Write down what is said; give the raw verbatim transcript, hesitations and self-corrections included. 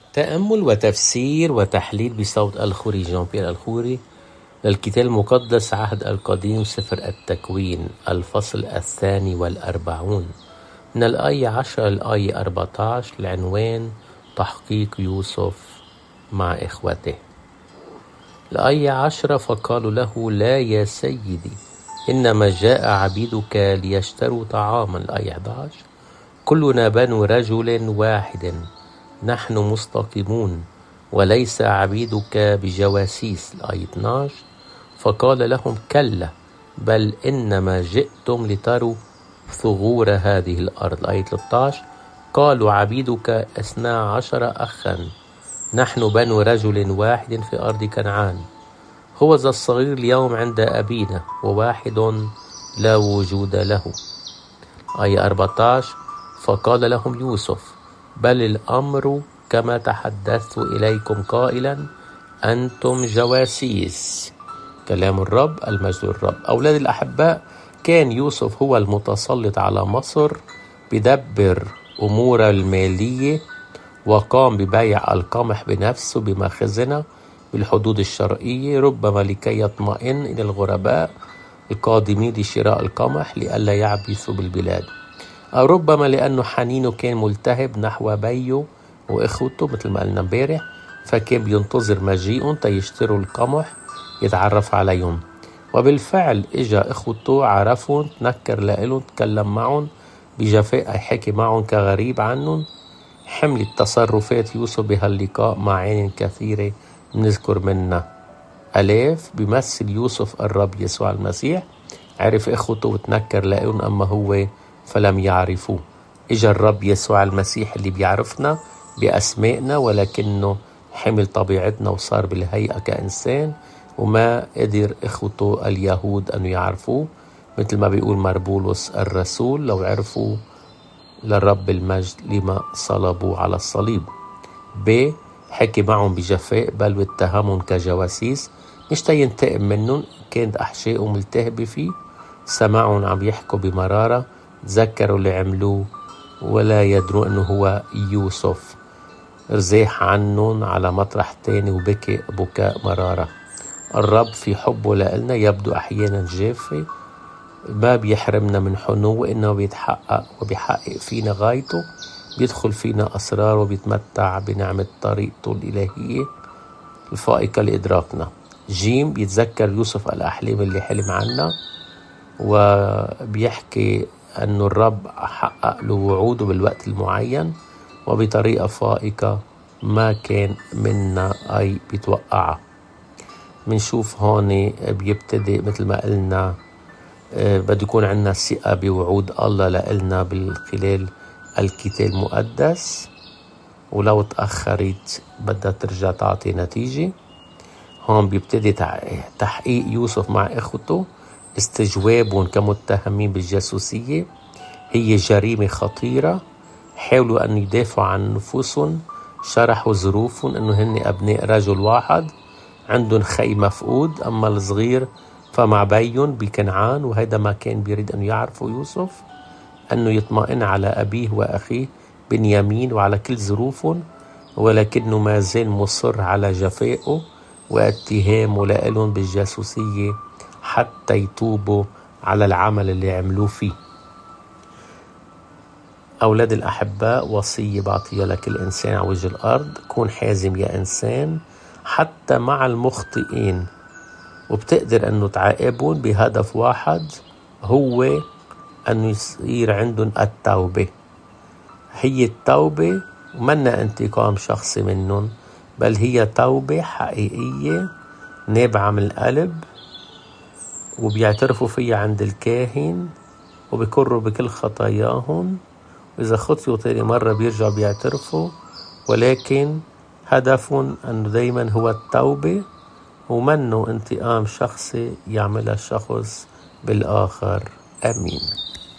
تأمل وتفسير وتحليل بصوت الخوري جان بيير الخوري للكتاب المقدس عهد القديم سفر التكوين الفصل الثاني والأربعون من الآية عشرة للآية أربعة عشر العنوان تحقيق يوسف مع إخوته. الآية عشرة فقالوا له لا يا سيدي إنما جاء عبيدك ليشتروا طعاما. الآية أحد عشر كلنا بنو رجل واحد نحن مستقيمون وليس عبيدك بجواسيس. الآية اثني عشر فقال لهم كلا بل إنما جئتم لتروا ثغور هذه الأرض. الآية ثلاثة عشر قالوا عبيدك اثنا عشر أخا نحن بنو رجل واحد في أرض كنعان هو ذا الصغير اليوم عند أبينا وواحد لا وجود له. آية أربعة عشر فقال لهم يوسف بل الأمر كما تحدثت إليكم قائلا أنتم جواسيس. كلام الرب المجد الرب. أولاد الأحباء، كان يوسف هو المتسلط على مصر بدبر أمور المالية وقام ببيع القمح بنفسه بمخزنه بالحدود الشرقية ربما لكي يطمئن إلى الغرباء القادمين لشراء القمح لئلا يعبثوا بالبلاد، أو ربما لأنه حنينه كان ملتهب نحو بيه وإخوته مثل ما قلنا امبارح، فكان بينتظر مجيئهم تيشتروا القمح يتعرف عليهم. وبالفعل إجا إخوته عرفهم تنكر لإلهم تكلم معهم بجفاء حكي معهم كغريب عنهم. حملت تصرفات يوسف بهاللقاء معاني كثيرة نذكر منها. ألاف بيمثل يوسف الرب يسوع المسيح، عرف إخوته وتنكر لإلهم أما هو فلم يعرفوه. إجا الرب يسوع المسيح اللي بيعرفنا بأسمائنا ولكنه حمل طبيعتنا وصار بالهيئة كإنسان وما قدر إخوته اليهود أن يعرفوه، مثل ما بيقول مربولس الرسول لو عرفوا للرب المجد لما صلبوا على الصليب. ب حكي معهم بجفاء بل واتهمهم كجواسيس مش تينتقم منهم، كانت أحشائهم ملتهبة فيه. سمعهم عم يحكوا بمرارة، تذكروا اللي عملوه ولا يدروا أنه هو يوسف. رزاح عنهم على مطرح تاني وبكي بكاء مرارة. الرب في حبه لنا يبدو أحيانا جافة، ما بيحرمنا من حنوه إنه بيتحقق وبيحقق فينا غايته، بيدخل فينا أسرار وبيتمتع بنعمة طريقته الإلهية الفائقة لإدراكنا. جيم بيتذكر يوسف الأحلام اللي حلم عنها وبيحكي أنه الرب حقق له وعوده بالوقت المعين وبطريقة فائقة ما كان منا أي بيتوقعها. منشوف هون بيبتدئ مثل ما قلنا أه بده يكون عندنا ثقة بوعود الله لنا بالخلال الكتاب المقدس، ولو تأخرت بدها ترجع تعطي نتيجة. هون بيبتدي تحقيق يوسف مع إخوته، استجوابهم كمتهمين بالجاسوسية هي جريمة خطيرة. حاولوا أن يدافعوا عن نفوسهم، شرحوا ظروفهم أنه هن أبناء رجل واحد عندهم خي مفقود، أما الصغير فمع بيهم بكنعان، وهذا ما كان بيريد أن يعرفوا يوسف أنه يطمئن على أبيه وأخيه بنيامين وعلى كل ظروفهم، ولكنه ما زال مصر على جفائه واتهامه لهم بالجاسوسية حتى يتوبوا على العمل اللي عملوه فيه. أولاد الأحباء، وصية بعطيها لكل إنسان على وجه الأرض: كون حازم يا إنسان حتى مع المخطئين، وبتقدر أنه تعاقبهم بهدف واحد هو أنه يصير عندهم التوبة. هي التوبة منا انتقام شخصي منهم، بل هي توبة حقيقية نابعة من القلب، وبيعترفوا فيها عند الكاهن وبيكروا بكل خطاياهم، وإذا خطيوا تاني مرة بيرجعوا بيعترفوا، ولكن هدفهم أنه دايما هو التوبة ومنه انتقام شخصي يعملها الشخص بالآخر. آمين.